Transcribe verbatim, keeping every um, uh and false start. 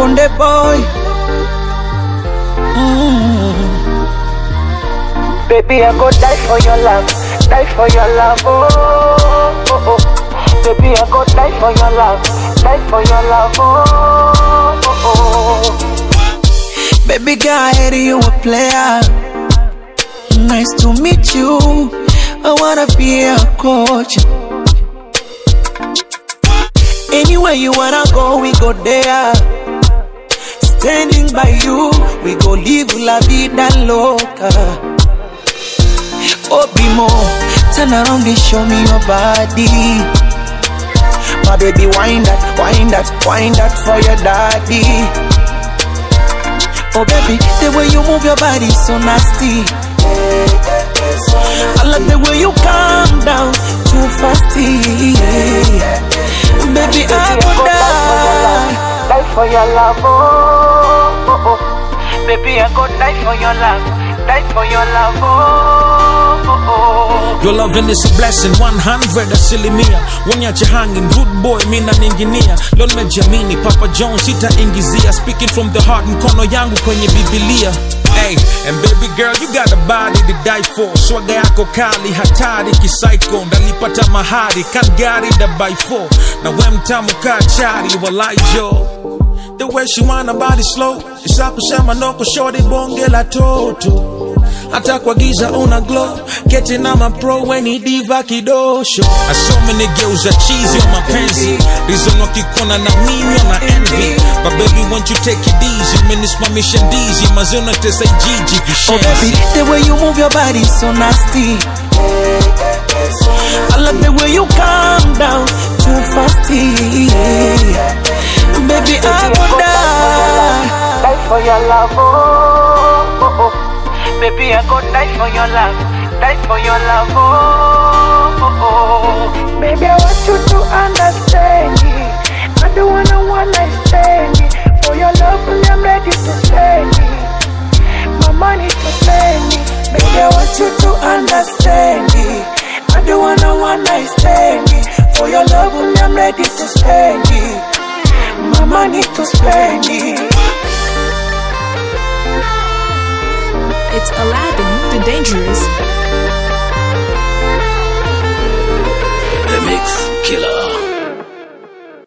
Konde boy. Mm. Baby, I go die for your love, die for your love, oh, oh, oh. Baby, I go die for your love, die for your love, oh, oh, oh. Baby girl, I hear you a player. Nice to meet you. I wanna be a coach. Anywhere you wanna go, we go there. Standing by you, we go live la vida loca. Oh, Bimo, turn around and show me your body. My baby, wind that, wind that, wind that for your daddy. Oh baby, the way you move your body so nasty. I like the way you calm down too fasty. Baby, I would die. Die for your love, oh, oh, oh. Baby, I go die for your love, die for your love, oh, oh, oh. Your loving is a blessing, one hundred asilimia. Wanyache hanging, good boy, mina ninginia. Lon mejamini, Papa Jones sita ingizia. Speaking from the heart, mkono yangu kwenye Biblia. Hey, and baby girl, you got a body to die for. Swaga yako kali, hatari, kispsycho. Ndalipata mahari, kan gari da by four. Na we mtamu kachari, walai jo. The way she wanna body slow. Isa kusema noko shorty bonge la toto. Hata kwa giza una glow. Getting on my pro when he diva kidosho. I so many girls are cheesy on my pensi. Reason wakikona na mimi on my envy. But baby, won't you take it easy? Minis my mission dizzy. Mazona tesa Gigi vishenzi. Oh baby, the way you move your body so nasty. I love the way you calm down too fasty. Baby, I would die. Die for your love, oh, oh, oh. Baby, I go die for your love, die for your love, oh, oh, oh. Baby, I want you to understand me. I don't wanna one night stand me. For your love, I'm ready to spend me. My money to spend me. Baby, I want you to understand me. I don't wanna one night stand me. For your love, I'm ready to spend me. My money to spend me. It's Aladdin, the Dangerous. The Mix Killer.